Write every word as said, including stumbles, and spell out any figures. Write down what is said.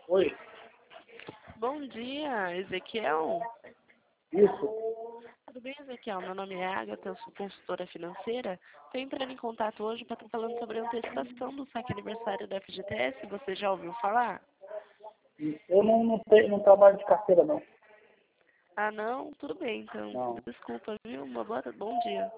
Oi, Bom dia, Ezequiel. isso. Tudo bem, Ezequiel? Meu nome é Agatha, eu sou consultora financeira. Estou entrando em contato hoje para estar falando sobre a antecipação do saque aniversário da F G T S. Você já ouviu falar? Eu não, não, tenho, não trabalho de carteira, não. Ah, não? Tudo bem, então. Não. Desculpa, viu? Uma boa, bom dia.